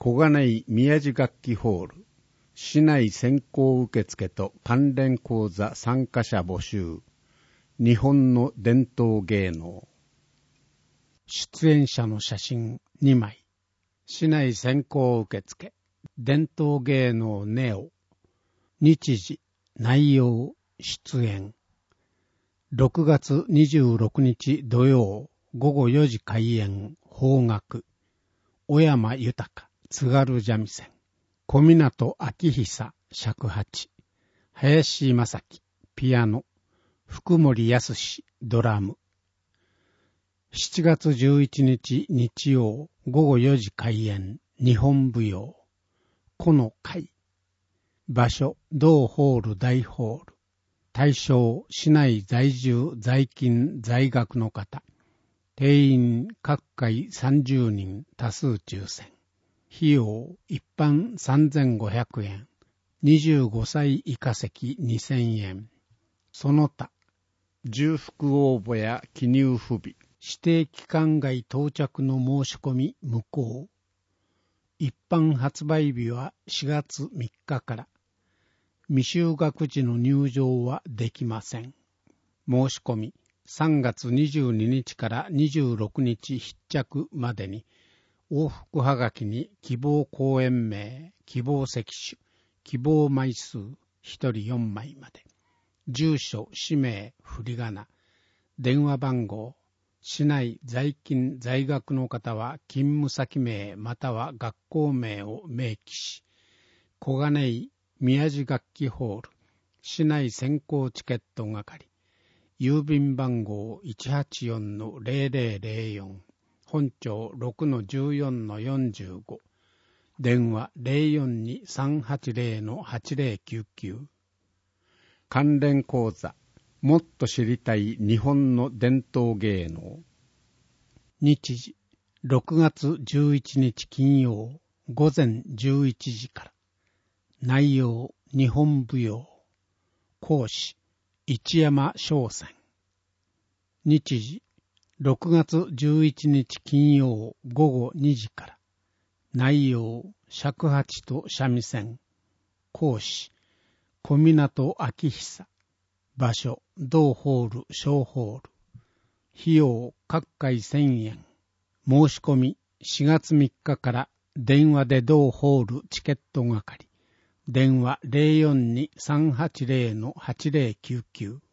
小金井宮地楽器ホール、市内先行受付と関連講座参加者募集、日本の伝統芸能。出演者の写真2枚、市内先行受付、伝統芸能ネオ、日時、内容、出演。6月26日土曜午後4時開演、邦楽、小山豊、津軽三味線、小湊明久、尺八、林正樹、ピアノ、福森康、ドラム。7月11日日曜午後4時開演、日本舞踊、この会。場所、同ホール大ホール。対象、市内在住、在勤、在学の方。定員、各回30人、多数抽選。費用、一般3500円。25歳以下席2000円。その他、重複応募や記入不備、指定期間外到着の申し込み無効。一般発売日は4月3日から。未就学時の入場はできません。申し込み3月22日から26日必着までに、往復はがきに希望公演名、希望席種、希望枚数1人4枚まで。住所、氏名、振り仮名、電話番号、市内在勤在学の方は勤務先名または学校名を明記し、小金井宮地楽器ホール、市内先行チケット係、郵便番号 184-0004、本庁 6-14-45、電話 042-380-8099。関連講座、もっと知りたい日本の伝統芸能。日時、6月11日金曜午前11時から。内容、日本舞踊。講師、一山商船。日時、6月11日金曜午後2時から。内容、尺八と三味線。講師、小湊明久。場所、同ホール、小ホール。費用、各回1000円。申し込み、4月3日から電話で同ホールチケット係。電話 042-380-8099。